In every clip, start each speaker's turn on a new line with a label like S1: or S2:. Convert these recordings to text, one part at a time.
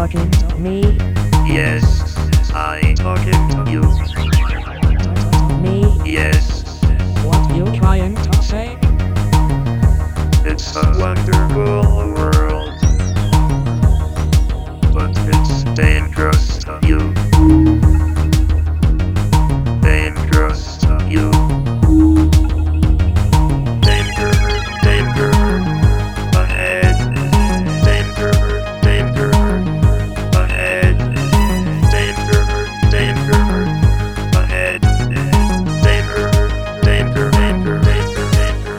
S1: talking to me?
S2: Yes, I talking to you.
S1: Me?
S2: Yes,
S1: What you trying to say?
S2: it's a wonderful world, but it's dangerous to you. Dangerous to you. Danger, danger, ahead. Danger, danger, ahead. Danger, danger, ahead. Danger, danger, danger, danger, danger.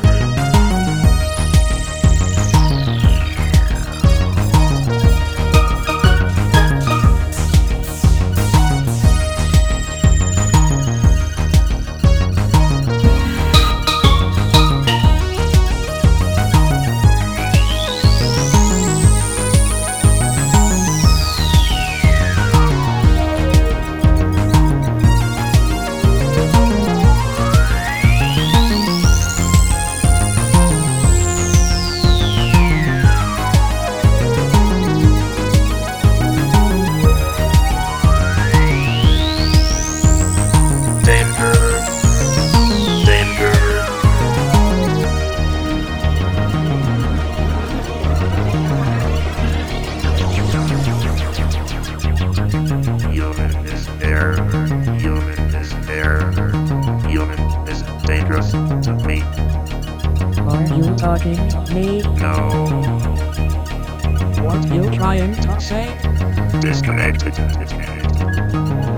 S2: Danger, danger. Human is air. Human is air. Human is dangerous to me.
S1: Are you talking to me?
S2: No,
S1: What you trying to say?
S2: disconnected.